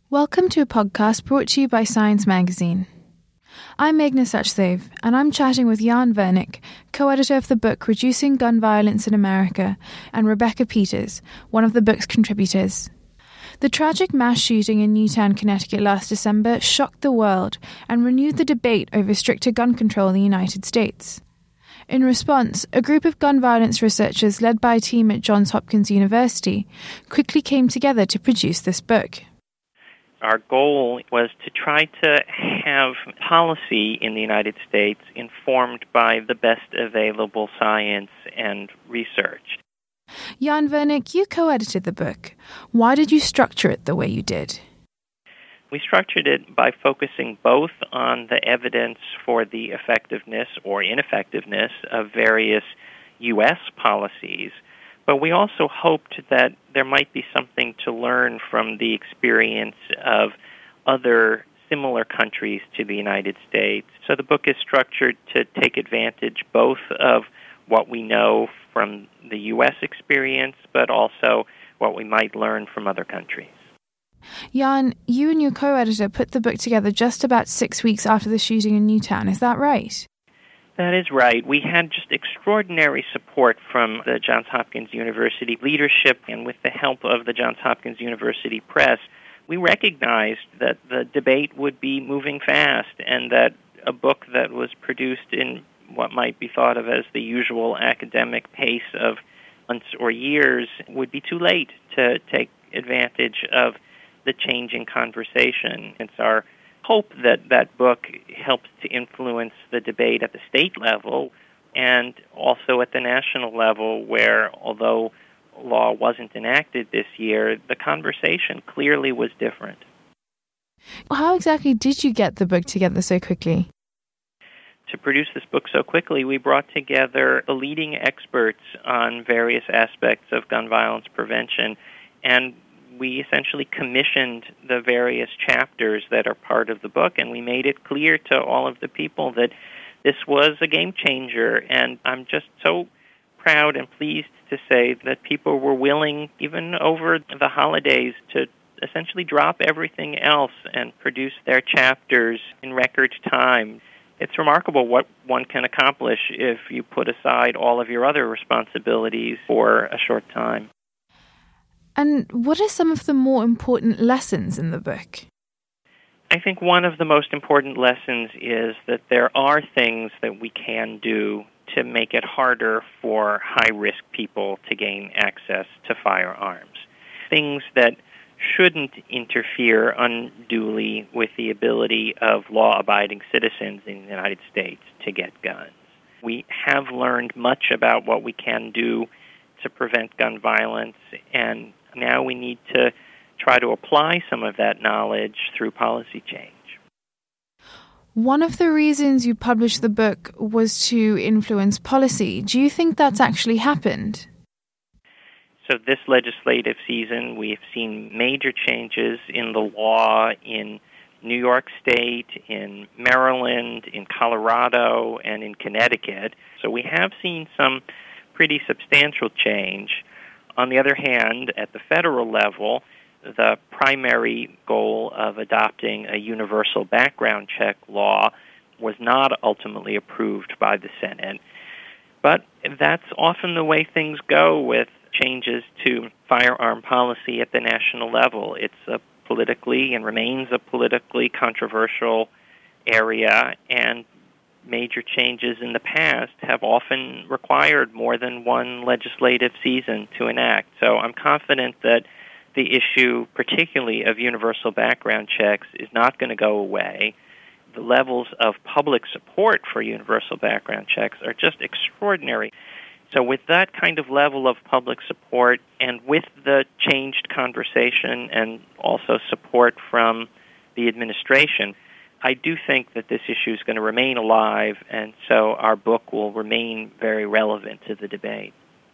Welcome to a podcast brought to you by Science Magazine. I'm Meghna Sachdev, and I'm chatting with Jan Vernick, co-editor of the book Reducing Gun Violence in America, and Rebecca Peters, one of the book's contributors. The tragic mass shooting in Newtown, Connecticut last December shocked the world and renewed the debate over stricter gun control in the United States. In response, a group of gun violence researchers led by a team at Johns Hopkins University quickly came together to produce this book. Our goal was to try to have policy in the United States informed by the best available science and research. Jan Vernick, you co-edited the book. Why did you structure it the way you did? We structured it by focusing both on the evidence for the effectiveness or ineffectiveness of various U.S. policies, but we also hoped that there might be something to learn from the experience of other similar countries to the United States. So the book is structured to take advantage both of what we know from the U.S. experience, but also what we might learn from other countries. Jan, you and your co-editor put the book together just about 6 weeks after the shooting in Newtown. Is that right? That is right. We had just extraordinary support from the Johns Hopkins University leadership, and with the help of the Johns Hopkins University Press, we recognized that the debate would be moving fast and that a book that was produced in what might be thought of as the usual academic pace of months or years would be too late to take advantage of the changing conversation. It's our hope that that book helps to influence the debate at the state level and also at the national level where, although law wasn't enacted this year, the conversation clearly was different. How exactly did you get the book together so quickly? To produce this book so quickly, we brought together the leading experts on various aspects of gun violence prevention, and we essentially commissioned the various chapters that are part of the book, and we made it clear to all of the people that this was a game changer. And I'm just so proud and pleased to say that people were willing, even over the holidays, to essentially drop everything else and produce their chapters in record time. It's remarkable what one can accomplish if you put aside all of your other responsibilities for a short time. And what are some of the more important lessons in the book? I think one of the most important lessons is that there are things that we can do to make it harder for high-risk people to gain access to firearms. Things that shouldn't interfere unduly with the ability of law-abiding citizens in the United States to get guns. We have learned much about what we can do to prevent gun violence, and now we need to try to apply some of that knowledge through policy change. One of the reasons you published the book was to influence policy. Do you think that's actually happened? So this legislative season, we have seen major changes in the law in New York State, in Maryland, in Colorado, and in Connecticut. So we have seen some pretty substantial change. On the other hand, at the federal level, the primary goal of adopting a universal background check law was not ultimately approved by the Senate. But that's often the way things go with changes to firearm policy at the national level. It's a politically and remains a politically controversial area, and major changes in the past have often required more than one legislative season to enact. So I'm confident that the issue, particularly of universal background checks, is not going to go away. The levels of public support for universal background checks are just extraordinary. So with that kind of level of public support and with the changed conversation and also support from the administration, I do think that this issue is going to remain alive, and so our book will remain very relevant to the debate.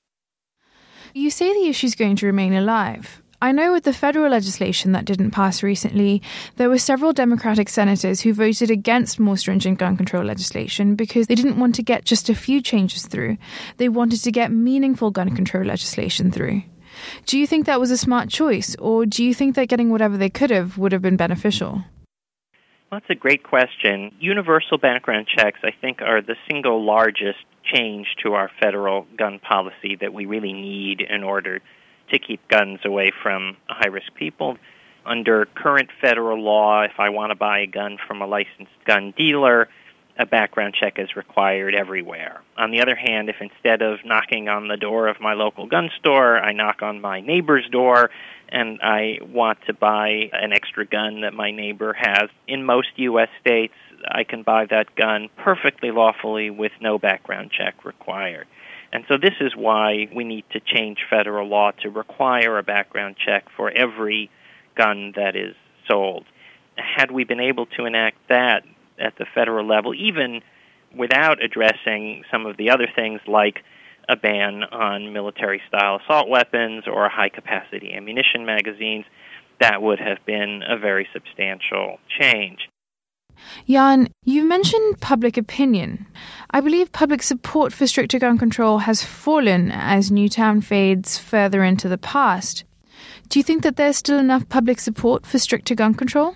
You say the issue is going to remain alive. I know with the federal legislation that didn't pass recently, there were several Democratic senators who voted against more stringent gun control legislation because they didn't want to get just a few changes through. They wanted to get meaningful gun control legislation through. Do you think that was a smart choice, or do you think that getting whatever they could have would have been beneficial? Well, that's a great question. Universal background checks, I think, are the single largest change to our federal gun policy that we really need in order to keep guns away from high-risk people. Under current federal law, if I want to buy a gun from a licensed gun dealer, a background check is required everywhere. On the other hand, if instead of knocking on the door of my local gun store, I knock on my neighbor's door and I want to buy an extra gun that my neighbor has, in most U.S. states, I can buy that gun perfectly lawfully with no background check required. And so this is why we need to change federal law to require a background check for every gun that is sold. Had we been able to enact that at the federal level, even without addressing some of the other things like a ban on military-style assault weapons or high-capacity ammunition magazines, that would have been a very substantial change. Jan, you mentioned public opinion. I believe public support for stricter gun control has fallen as Newtown fades further into the past. Do you think that there's still enough public support for stricter gun control?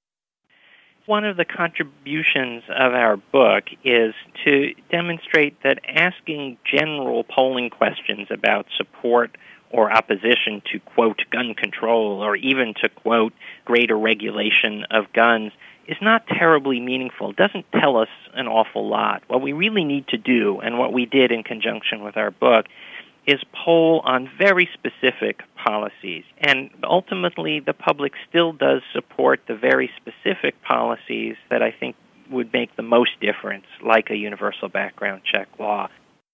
One of the contributions of our book is to demonstrate that asking general polling questions about support or opposition to, quote, gun control, or even to, quote, greater regulation of guns, is not terribly meaningful. It doesn't tell us an awful lot. What we really need to do, and what we did in conjunction with our book, is poll on very specific policies. And ultimately, the public still does support the very specific policies that I think would make the most difference, like a universal background check law.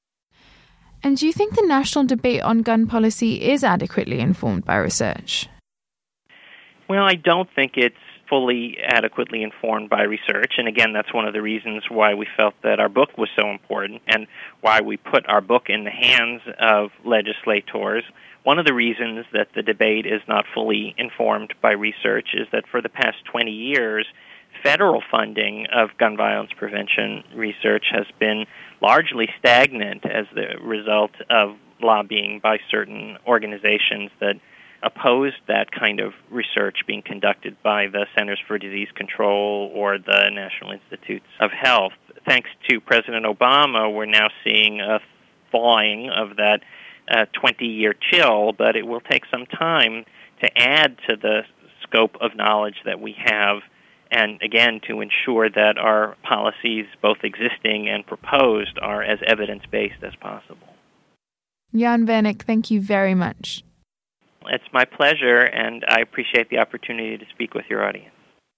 And do you think the national debate on gun policy is adequately informed by research? Well, I don't think it's fully adequately informed by research. And again, that's one of the reasons why we felt that our book was so important and why we put our book in the hands of legislators. One of the reasons that the debate is not fully informed by research is that for the past 20 years, federal funding of gun violence prevention research has been largely stagnant as the result of lobbying by certain organizations that opposed that kind of research being conducted by the Centers for Disease Control or the National Institutes of Health. Thanks to President Obama, we're now seeing a thawing of that 20-year chill, but it will take some time to add to the scope of knowledge that we have, and again, to ensure that our policies, both existing and proposed, are as evidence-based as possible. Jan Vernick, thank you very much. It's my pleasure, and I appreciate the opportunity to speak with your audience.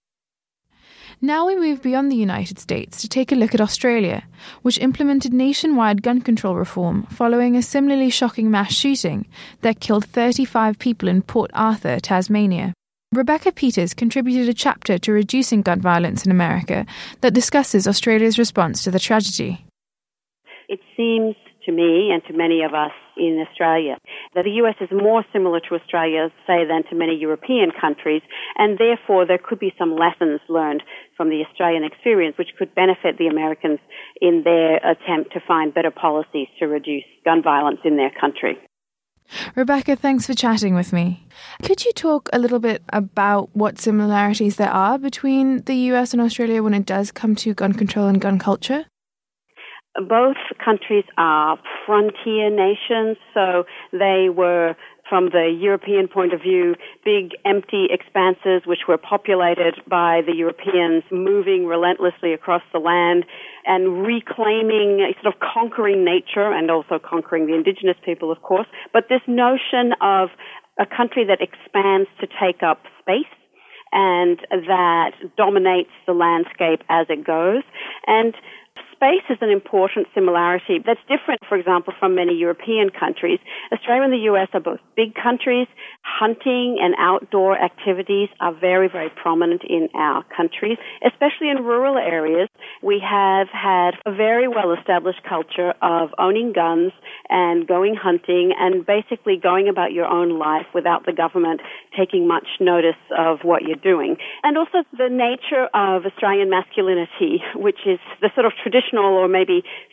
Now we move beyond the United States to take a look at Australia, which implemented nationwide gun control reform following a similarly shocking mass shooting that killed 35 people in Port Arthur, Tasmania. Rebecca Peters contributed a chapter to Reducing Gun Violence in America that discusses Australia's response to the tragedy. It seems to me and to many of us in Australia that the US is more similar to Australia, say, than to many European countries, and therefore there could be some lessons learned from the Australian experience which could benefit the Americans in their attempt to find better policies to reduce gun violence in their country. Rebecca, thanks for chatting with me. Could you talk a little bit about what similarities there are between the US and Australia when it does come to gun control and gun culture? Both countries are frontier nations, so they were, from the European point of view, big empty expanses which were populated by the Europeans moving relentlessly across the land and reclaiming, sort of conquering nature and also conquering the indigenous people, of course. But this notion of a country that expands to take up space and that dominates the landscape as it goes. And space is an important similarity that's different, for example, from many European countries. Australia and the US are both big countries. Hunting and outdoor activities are very, very prominent in our countries, especially in rural areas. We have had a very well-established culture of owning guns and going hunting and basically going about your own life without the government taking much notice of what you're doing. And also the nature of Australian masculinity, which is the sort of traditional or maybe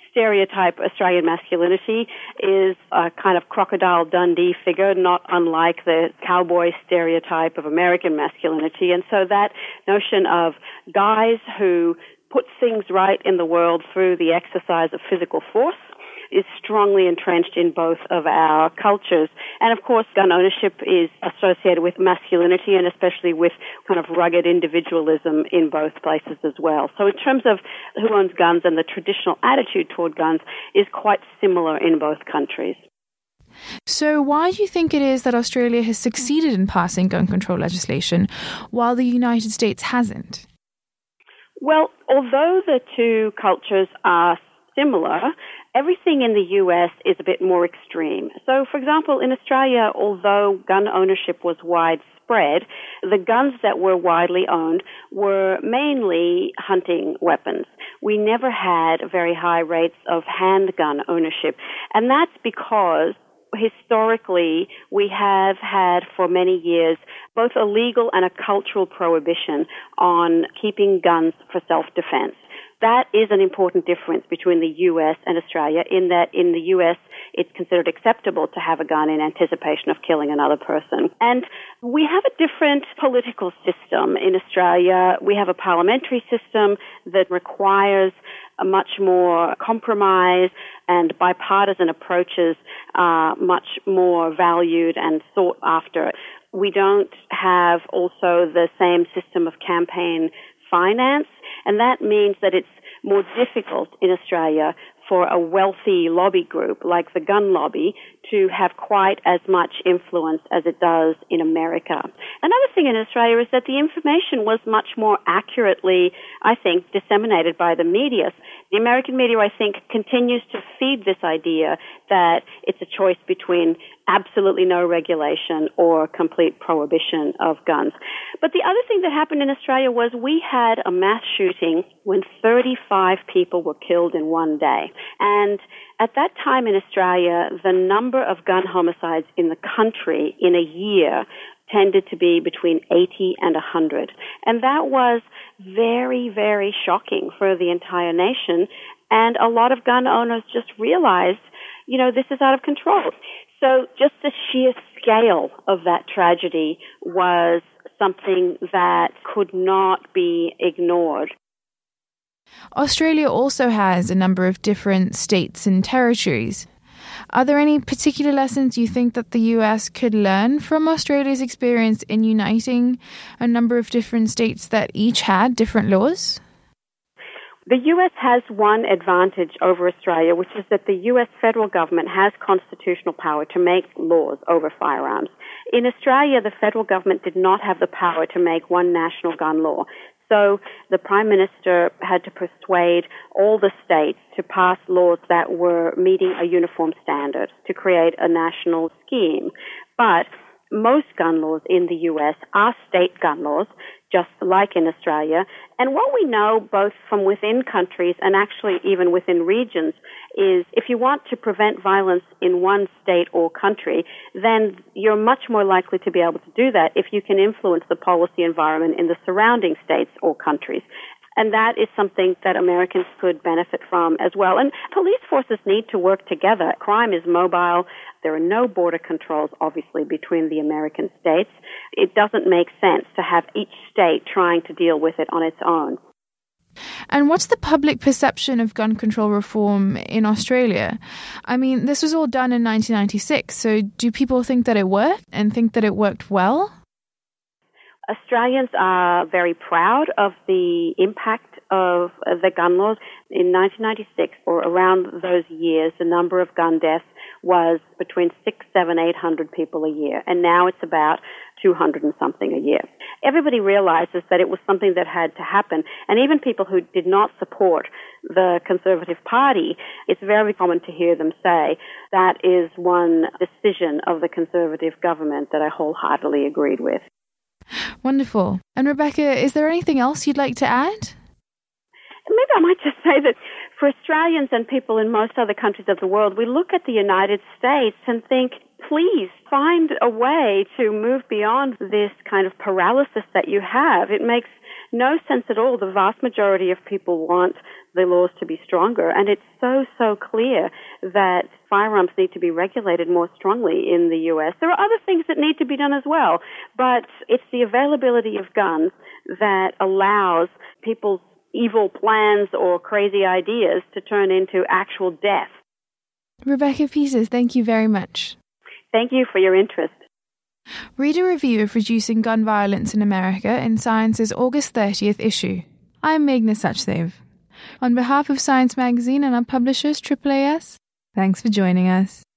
stereotype Australian masculinity is a kind of Crocodile Dundee figure, not unlike the cowboy stereotype of American masculinity. And so that notion of guys who put things right in the world through the exercise of physical force is strongly entrenched in both of our cultures. And of course, gun ownership is associated with masculinity and especially with kind of rugged individualism in both places as well. So in terms of who owns guns and the traditional attitude toward guns is quite similar in both countries. So why do you think it is that Australia has succeeded in passing gun control legislation while the United States hasn't? Well, although the two cultures are similar, everything in the US is a bit more extreme. So, for example, in Australia, although gun ownership was widespread, the guns that were widely owned were mainly hunting weapons. We never had very high rates of handgun ownership, and that's because historically, we have had for many years both a legal and a cultural prohibition on keeping guns for self-defense. That is an important difference between the U.S. and Australia in that in the U.S. it's considered acceptable to have a gun in anticipation of killing another person. And we have a different political system in Australia. We have a parliamentary system that requires a much more compromise, and bipartisan approaches are much more valued and sought after. We don't have also the same system of campaign finance, and that means that it's more difficult in Australia for a wealthy lobby group like the gun lobby to have quite as much influence as it does in America. Another thing in Australia is that the information was much more accurately, I think, disseminated by the media. The American media, I think, continues to feed this idea that it's a choice between absolutely no regulation or complete prohibition of guns. But the other thing that happened in Australia was we had a mass shooting when 35 people were killed in one day. And at that time in Australia, the number of gun homicides in the country in a year tended to be between 80 and 100. And that was very, very shocking for the entire nation. And a lot of gun owners just realized, this is out of control. So just the sheer scale of that tragedy was something that could not be ignored. Australia also has a number of different states and territories. Are there any particular lessons you think that the US could learn from Australia's experience in uniting a number of different states that each had different laws? The U.S. has one advantage over Australia, which is that the U.S. federal government has constitutional power to make laws over firearms. In Australia, the federal government did not have the power to make one national gun law. So the Prime Minister had to persuade all the states to pass laws that were meeting a uniform standard to create a national scheme. But most gun laws in the U.S. are state gun laws, just like in Australia. And what we know both from within countries and actually even within regions is if you want to prevent violence in one state or country, then you're much more likely to be able to do that if you can influence the policy environment in the surrounding states or countries. And that is something that Americans could benefit from as well. And police forces need to work together. Crime is mobile. There are no border controls, obviously, between the American states. It doesn't make sense to have each state trying to deal with it on its own. And what's the public perception of gun control reform in Australia? I mean, this was all done in 1996, so do people think that it worked and think that it worked well? Australians are very proud of the impact of the gun laws. In 1996, or around those years, the number of gun deaths was between 600, 700, 800 people a year, and now it's about 200 and something a year. Everybody realizes that it was something that had to happen, and even people who did not support the Conservative Party, it's very common to hear them say, that is one decision of the Conservative government that I wholeheartedly agreed with. Wonderful. And Rebecca, is there anything else you'd like to add? Maybe I might just say that for Australians and people in most other countries of the world, we look at the United States and think, please find a way to move beyond this kind of paralysis that you have. It makes no sense at all. The vast majority of people want the laws to be stronger, and it's so clear that firearms need to be regulated more strongly in the U.S. There are other things that need to be done as well, but it's the availability of guns that allows people's evil plans or crazy ideas to turn into actual death. Rebecca Peters, thank you very much. Thank you for your interest. Read a review of Reducing Gun Violence in America in Science's August 30th issue. I'm Meghna Sachdev. On behalf of Science Magazine and our publishers, AAAS, thanks for joining us.